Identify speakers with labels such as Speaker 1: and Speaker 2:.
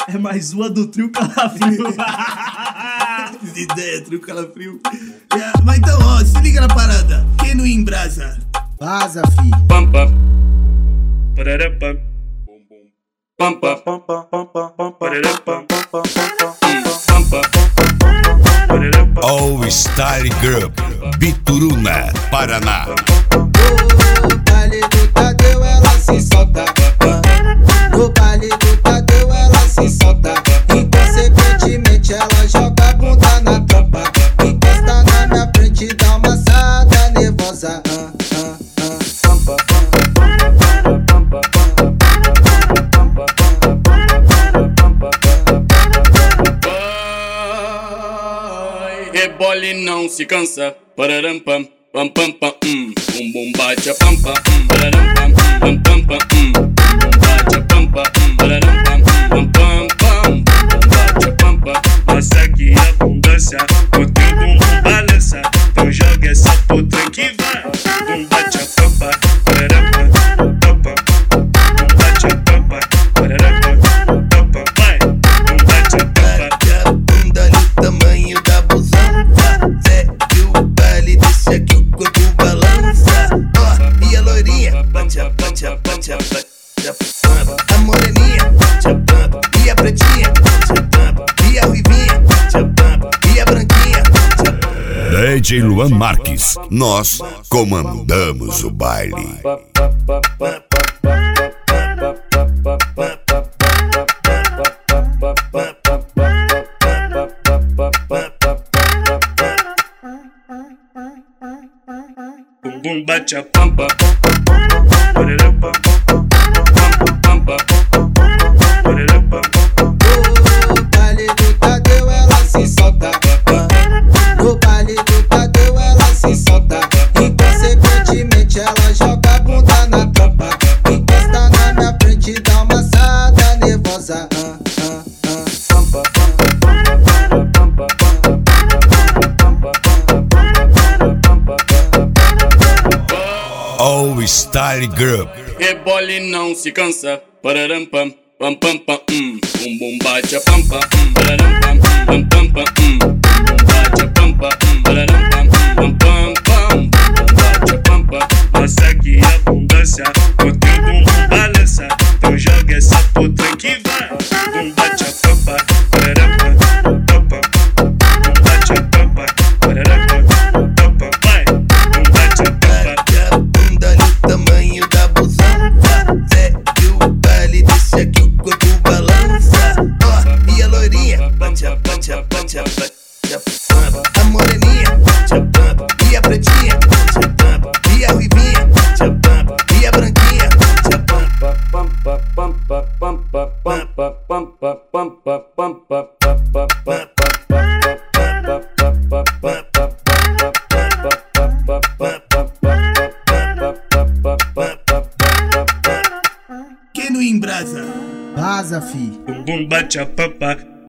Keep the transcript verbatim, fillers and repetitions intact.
Speaker 1: É mais uma do trio Calafrio.
Speaker 2: De ideia, trio Calafrio. É, mas então, ó, se liga na parada. Quem não embrasa?
Speaker 3: Vaza, fi.
Speaker 4: Pam pam. Parará pam. Pam pam. Parará pam. Pam pam. Parará pam.
Speaker 5: All Style Group, Bituruna, Paraná.
Speaker 3: No baile do Tadeu ela se solta. No baile do Tadeu ela se solta. Inconsequentemente ela joga a bunda na tropa. Encosta na minha frente, dá uma assada nervosa. Ah, ah,
Speaker 4: Vai, rebole e não se cansa. Pararam pam, pam pam pam, hum. Bum bum bate a pam pam, hum. Pararam pam, pam pam pam, hum. Bum bum bate a pam pam, hum. Pararam pam, pam pam pam. Bum bum bate a pam pam. Mostra que a abundância, o teu bumbum balança. Então joga essa puta que vai. Bum bate a pam pam, pararam pam, pam pam. Bum bate a pam pam, pararam pam, pam pam. Vai, bum bate a pam pam.
Speaker 2: Bate a bunda no tamanho da busanfa. Segue o baile, deixa que o corpo balança. Ó, e a loirinha, bate a, bate a, bate a, bate a pampa. A moreninha, bate a pampa. E a pretinha, bate a pampa. E a ruivinha, bate a pampa. E a branquinha, bate a pampa.
Speaker 5: D J Luan Marques, nós comandamos o baile.
Speaker 4: Bum bum bate a pampa. Parará pam, pampa, parará pam.
Speaker 3: no baile do Tadeu ela se solta. No baile do Tadeu ela se solta. Inconsequentemente ela joga a bunda na tropa. Encosta na minha frente, dá uma assada nervosa. Ah, ah,
Speaker 5: All Style Group.
Speaker 4: Rebole e não se cansa. Pararam pam, pam pam pam, hum. Bum bum bate a pampa, hum. Pararam pam, pam pam pam, hum. Bum bate a pampa, hum. Pararam pam, pam pam pam. Bum bate a pampa. Mostra que a abundância, o teu bumbum balança. Então joga essa puta que vai. Bum bate a pampa, pararam pam, pam pam. Bum bate a pampa, pararam pam, pam pam. Vai, bum bate a pampa.
Speaker 2: Bate a bunda no tamanho da busanfa. Segue o baile, deixa que o corpo balança. Ó, e a loirinha, bate a, bate a, bate a, bate a pampa. A moreninha, bate a pampa. E a pretinha, bate a pampa. E a ruivinha, bate a pampa. E a branquinha, bate a pampa.
Speaker 4: Pampa, pampa, pampa, pampa, pampa, pampa, pampa, pampa,
Speaker 2: Quem não embrasa?
Speaker 3: vaza, fi.
Speaker 4: bum bum bate a pampa.